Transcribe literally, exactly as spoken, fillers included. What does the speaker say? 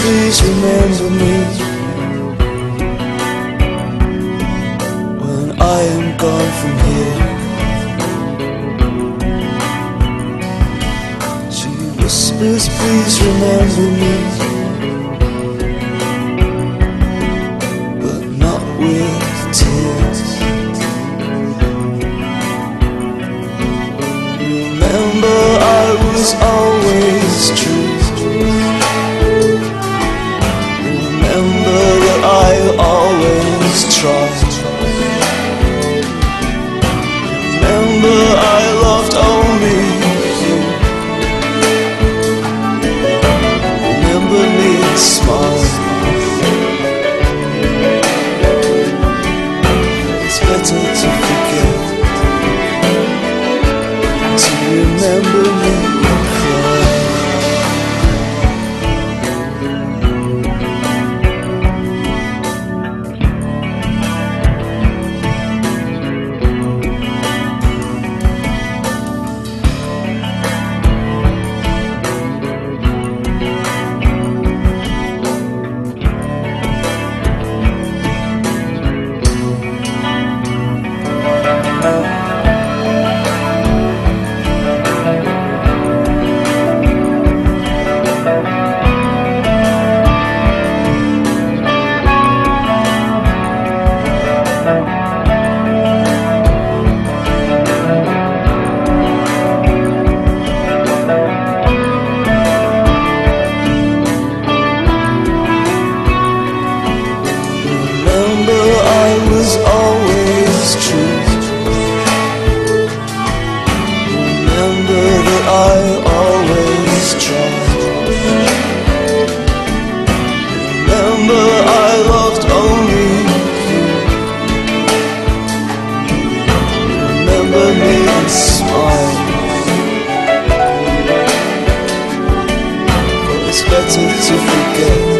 please remember me when I am gone from here. She whispers, please remember me, but not with tears. Remember, I was always true. Remember that I always tried. Remember, I loved only you. Remember me and smile. It's better to forget, to remember me and cry. I always tried. Remember, I loved only you. Remember me and smile. But it's better to forget.